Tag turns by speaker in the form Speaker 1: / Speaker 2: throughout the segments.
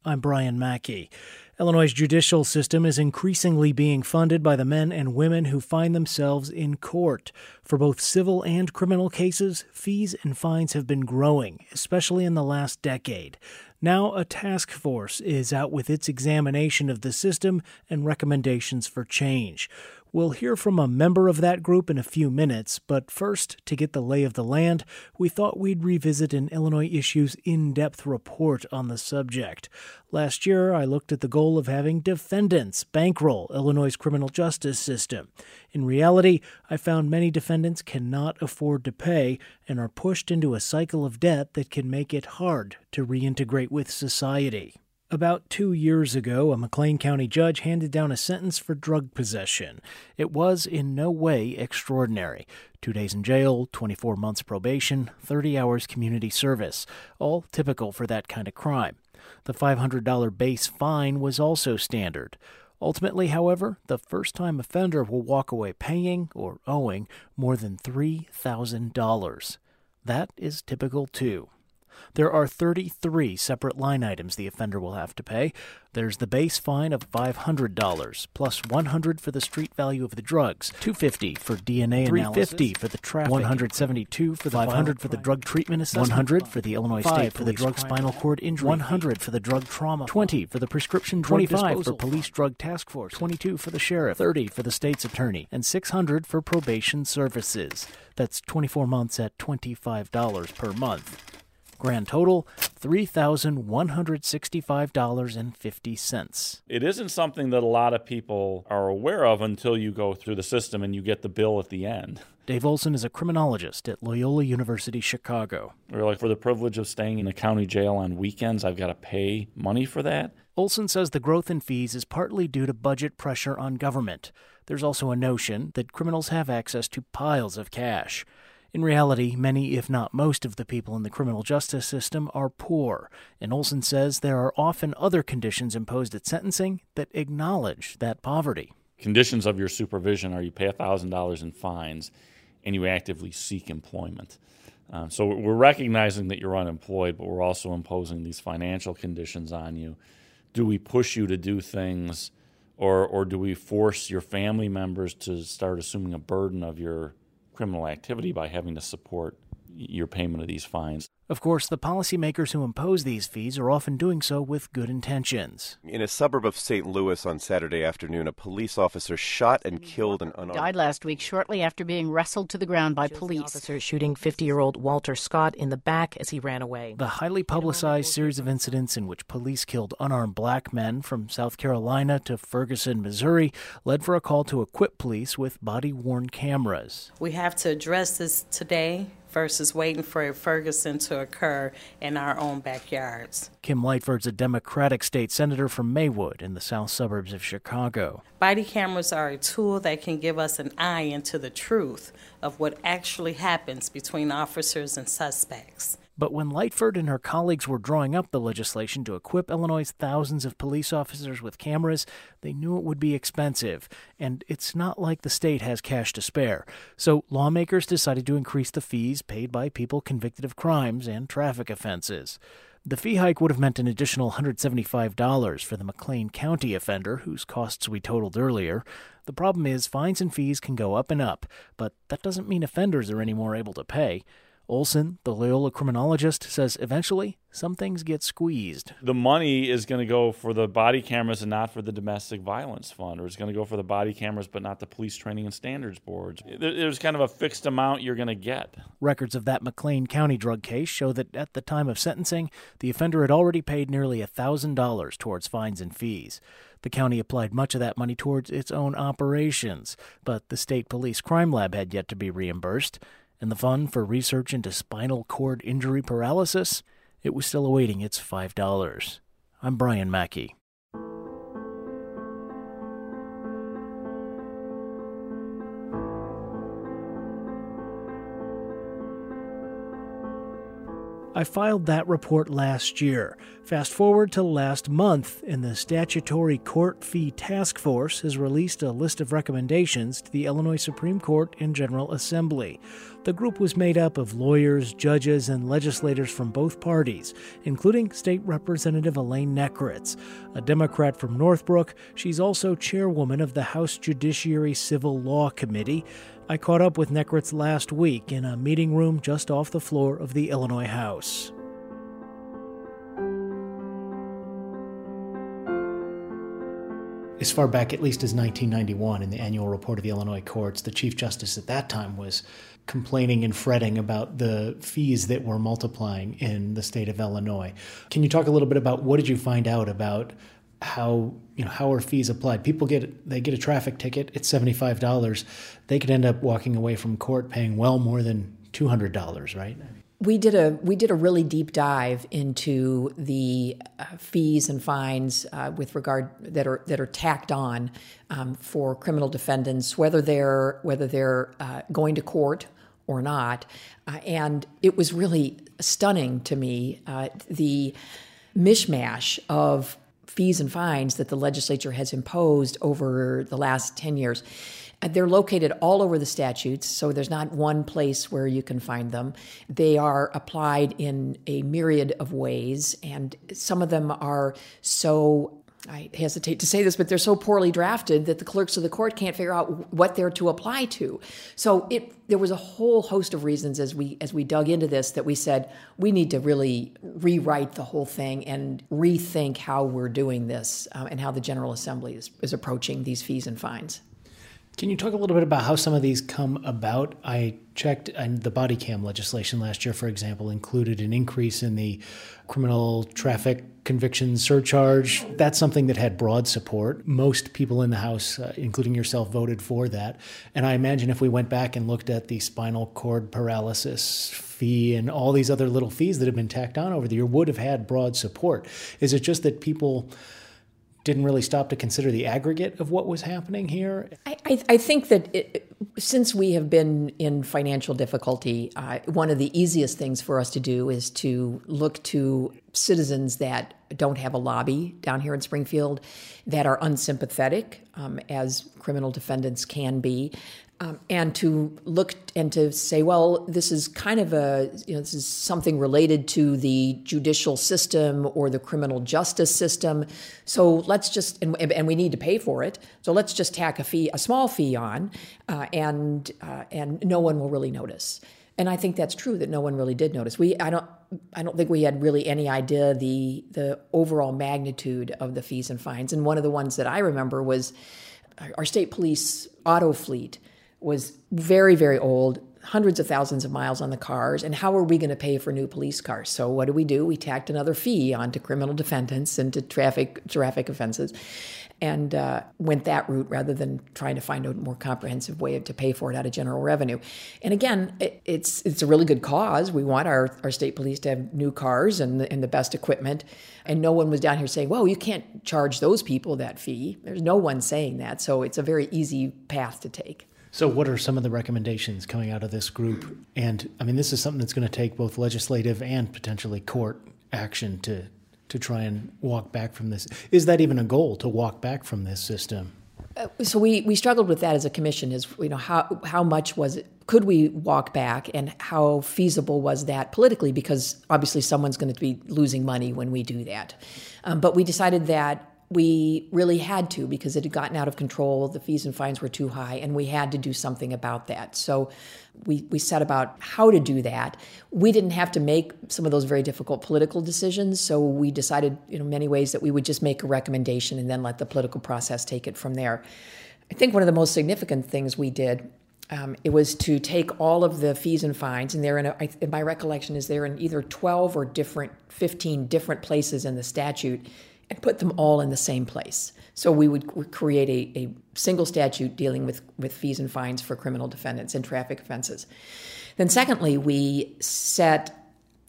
Speaker 1: I'm Brian Mackey. Illinois' judicial system is increasingly being funded by the men and women who find themselves in court. For both civil and criminal cases, fees and fines have been growing, especially in the last decade. Now a task force is out with its examination of the system and recommendations for change. We'll hear from a member of that group in a few minutes, but first, to get the lay of the land, we thought we'd revisit an Illinois Issues in-depth report on the subject. Last year, I looked at the goal of having defendants bankroll Illinois' criminal justice system. In reality, I found many defendants cannot afford to pay and are pushed into a cycle of debt that can make it hard to reintegrate with society. About 2 years ago, a McLean County judge handed down a sentence for drug possession. It was in no way extraordinary. 2 days in jail, 24 months probation, 30 hours community service, all typical for that kind of crime. The $500 base fine was also standard. Ultimately, however, the first-time offender will walk away paying or owing more than $3,000. That is typical, too. There are 33 separate line items the offender will have to pay. There's the base fine of $500, plus $100 for the street value of the drugs, $250 for DNA analysis, $350 for the traffic, $172 for the $500 for the drug treatment assessment, $100 for the Illinois State for the drug spinal cord injury, $100 for the drug trauma, $20 for the prescription drug disposal, $25 for police drug task force, $22 for the sheriff, $30 for the state's attorney, and $600 for probation services. That's 24 months at $25 per month. Grand total, $3,165.50.
Speaker 2: It isn't something that a lot of people are aware of until you go through the system and you get the bill at the end.
Speaker 1: Dave Olson is a criminologist at Loyola University Chicago.
Speaker 2: Or like for the privilege of staying in the county jail on weekends, I've got to pay money for that.
Speaker 1: Olson says the growth in fees is partly due to budget pressure on government. There's also a notion that criminals have access to piles of cash. In reality, many, if not most, of the people in the criminal justice system are poor, and Olson says there are often other conditions imposed at sentencing that acknowledge that poverty.
Speaker 2: Conditions of your supervision are you pay $1,000 in fines and you actively seek employment. So we're recognizing that you're unemployed, but we're also imposing these financial conditions on you. Do we push you to do things, or do we force your family members to start assuming a burden of your criminal activity by having to support your payment of these fines?
Speaker 1: Of course, the policymakers who impose these fees are often doing so with good intentions.
Speaker 3: In a suburb of St. Louis on Saturday afternoon, a police officer shot and killed an unarmed...
Speaker 4: died last week shortly after being wrestled to the ground by police.
Speaker 5: Officer shooting 50-year-old Walter Scott in the back as he ran away.
Speaker 1: The highly publicized series of incidents in which police killed unarmed black men from South Carolina to Ferguson, Missouri, led for a call to equip police with body-worn cameras.
Speaker 6: We have to address this today versus waiting for Ferguson to occur in our own backyards.
Speaker 1: Kim Lightford's a Democratic state senator from Maywood in the south suburbs of Chicago.
Speaker 6: Body cameras are a tool that can give us an eye into the truth of what actually happens between officers and suspects.
Speaker 1: But when Lightford and her colleagues were drawing up the legislation to equip Illinois' thousands of police officers with cameras, they knew it would be expensive, and it's not like the state has cash to spare. So lawmakers decided to increase the fees paid by people convicted of crimes and traffic offenses. The fee hike would have meant an additional $175 for the McLean County offender, whose costs we totaled earlier. The problem is fines and fees can go up and up, but that doesn't mean offenders are any more able to pay. Olson, the Loyola criminologist, says eventually some things get squeezed.
Speaker 2: The money is going to go for the body cameras and not for the domestic violence fund, or it's going to go for the body cameras but not the police training and standards boards. There's kind of a fixed amount you're going to get.
Speaker 1: Records of that McLean County drug case show that at the time of sentencing, the offender had already paid nearly $1,000 towards fines and fees. The county applied much of that money towards its own operations, but the state police crime lab had yet to be reimbursed. And the fund for research into spinal cord injury paralysis, it was still awaiting its $5. I'm Brian Mackey. I filed that report last year. Fast forward to last month, and the Statutory Court Fee Task Force has released a list of recommendations to the Illinois Supreme Court and General Assembly. The group was made up of lawyers, judges, and legislators from both parties, including State Representative Elaine Nekritz, a Democrat from Northbrook. She's also chairwoman of the House Judiciary Civil Law Committee. I caught up with Nekritz last week in a meeting room just off the floor of the Illinois House. As far back, at least as 1991, in the annual report of the Illinois courts, the Chief Justice at that time was complaining and fretting about the fees that were multiplying in the state of Illinois. Can you talk a little bit about what did you find out about how are fees applied? People get a traffic ticket, it's $75. They could end up walking away from court paying well more than $200, right?
Speaker 7: We did a really deep dive into the fees and fines with regard that are tacked on for criminal defendants, whether they're going to court or not, and it was really stunning to me the mishmash of fees and fines that the legislature has imposed over the last 10 years. They're located all over the statutes, so there's not one place where you can find them. They are applied in a myriad of ways, and some of them are so, I hesitate to say this, but they're so poorly drafted that the clerks of the court can't figure out what they're to apply to. So there was a whole host of reasons as we dug into this that we said we need to really rewrite the whole thing and rethink how we're doing this and how the General Assembly is approaching these fees and fines.
Speaker 1: Can you talk a little bit about how some of these come about? I checked, and the body cam legislation last year, for example, included an increase in the criminal traffic conviction surcharge. That's something that had broad support. Most people in the House, including yourself, voted for that. And I imagine if we went back and looked at the spinal cord paralysis fee and all these other little fees that have been tacked on over the year, would have had broad support. Is it just that people didn't really stop to consider the aggregate of what was happening here?
Speaker 7: I think that since we have been in financial difficulty, one of the easiest things for us to do is to look to citizens that don't have a lobby down here in Springfield, that are unsympathetic, as criminal defendants can be, and to look and to say, well, this is kind of this is something related to the judicial system or the criminal justice system. So let's just, and we need to pay for it. So let's just tack a small fee on, and no one will really notice. And I think that's true that no one really did notice. I don't think we had really any idea the overall magnitude of the fees and fines. And one of the ones that I remember was our state police auto fleet was very, very old, hundreds of thousands of miles on the cars, and how are we going to pay for new police cars? So what do? We tacked another fee onto criminal defendants and to traffic offenses, and went that route rather than trying to find a more comprehensive way to pay for it out of general revenue. And again, it's a really good cause. We want our state police to have new cars and the best equipment, and no one was down here saying, well, you can't charge those people that fee. There's no one saying that, so it's a very easy path to take.
Speaker 1: So what are some of the recommendations coming out of this group? And I mean, this is something that's going to take both legislative and potentially court action to try and walk back from this. Is that even a goal, to walk back from this system?
Speaker 7: So we struggled with that as a commission, how much could we walk back, and how feasible was that politically, because obviously someone's going to be losing money when we do that. But we decided that we really had to, because it had gotten out of control, the fees and fines were too high, and we had to do something about that. So we set about how to do that. We didn't have to make some of those very difficult political decisions, so we decided in many ways that we would just make a recommendation and then let the political process take it from there. I think one of the most significant things we did, it was to take all of the fees and fines, and my recollection is they're in either 12 or 15 different places in the statute, and put them all in the same place. So we would create a single statute dealing with fees and fines for criminal defendants and traffic offenses. Then secondly, we set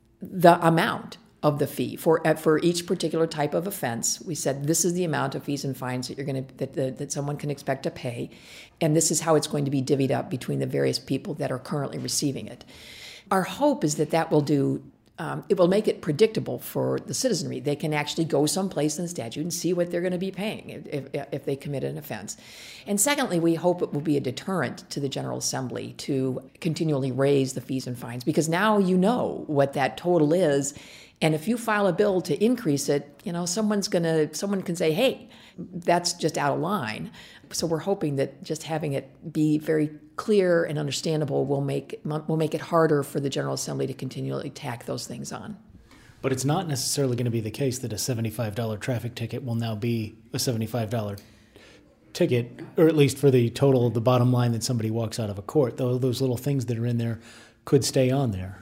Speaker 7: the amount of the fee for each particular type of offense. We said this is the amount of fees and fines that someone can expect to pay, and this is how it's going to be divvied up between the various people that are currently receiving it. Our hope is that will do it will make it predictable for the citizenry. They can actually go someplace in the statute and see what they're going to be paying if they commit an offense. And secondly, we hope it will be a deterrent to the General Assembly to continually raise the fees and fines, because now you know what that total is. And if you file a bill to increase it, someone can say, hey, that's just out of line. So we're hoping that just having it be very clear and understandable will make it harder for the General Assembly to continually tack those things on.
Speaker 1: But it's not necessarily going to be the case that a $75 traffic ticket will now be a $75 ticket, or at least for the bottom line that somebody walks out of a court. Though those little things that are in there could stay on there.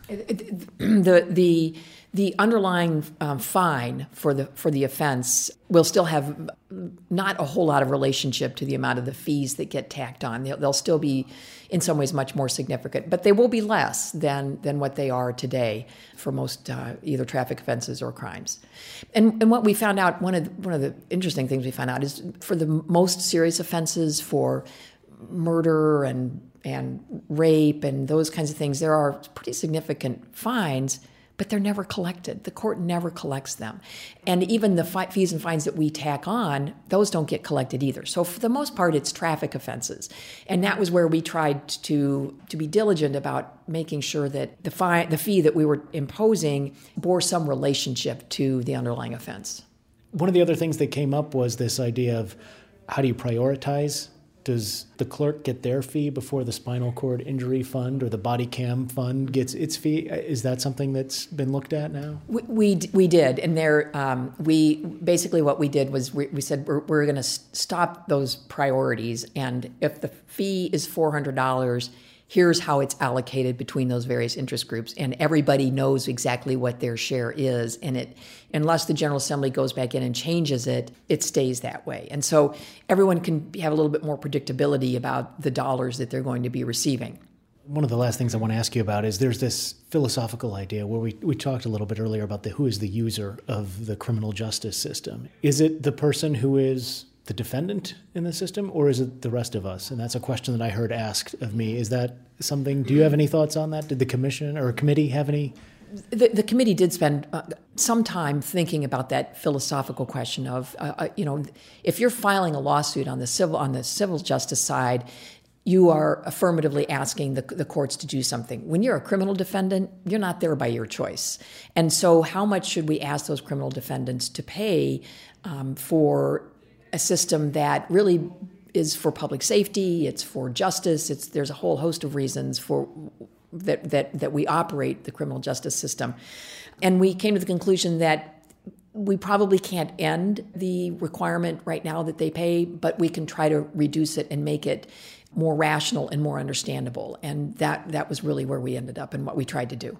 Speaker 7: The underlying fine for the offense will still have not a whole lot of relationship to the amount of the fees that get tacked on. They'll still be, in some ways, much more significant, but they will be less than what they are today for most either traffic offenses or crimes. And what we found out, one of the interesting things we found out is for the most serious offenses, for murder and rape and those kinds of things, there are pretty significant fines, but they're never collected. The court never collects them. And even the fees and fines that we tack on, those don't get collected either. So for the most part, it's traffic offenses. And that was where we tried to be diligent about making sure that the fee that we were imposing bore some relationship to the underlying offense.
Speaker 1: One of the other things that came up was this idea of how do you prioritize? Does the clerk get their fee before the spinal cord injury fund or the body cam fund gets its fee? Is that something that's been looked at now?
Speaker 7: We did, and we basically what we did was we said we're going to stop those priorities, and if the fee is $400, here's how it's allocated between those various interest groups, and everybody knows exactly what their share is, and unless the General Assembly goes back in and changes it, it stays that way. And so everyone can have a little bit more predictability about the dollars that they're going to be receiving.
Speaker 1: One of the last things I want to ask you about is there's this philosophical idea where we talked a little bit earlier about who is the user of the criminal justice system. Is it the person who is the defendant in the system, or is it the rest of us? And that's a question that I heard asked of me. Is that something, do you have any thoughts on that? Did the commission or committee have any?
Speaker 7: The committee did spend some time thinking about that philosophical question of, if you're filing a lawsuit on the civil justice side, you are affirmatively asking the courts to do something. When you're a criminal defendant, you're not there by your choice. And so how much should we ask those criminal defendants to pay for a system that really is for public safety, it's for justice, there's a whole host of reasons for that we operate the criminal justice system. And we came to the conclusion that we probably can't end the requirement right now that they pay, but we can try to reduce it and make it more rational and more understandable. And that was really where we ended up and what we tried to do.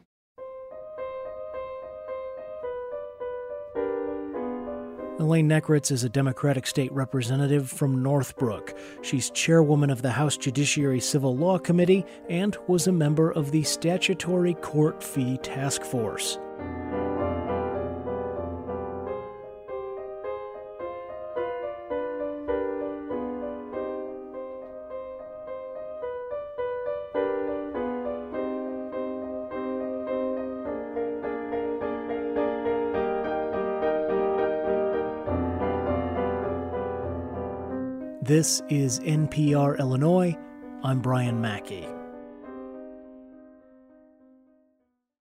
Speaker 1: Elaine Nekritz is a Democratic state representative from Northbrook. She's chairwoman of the House Judiciary Civil Law Committee and was a member of the Statutory Court Fee Task Force. This is NPR Illinois. I'm Brian Mackey.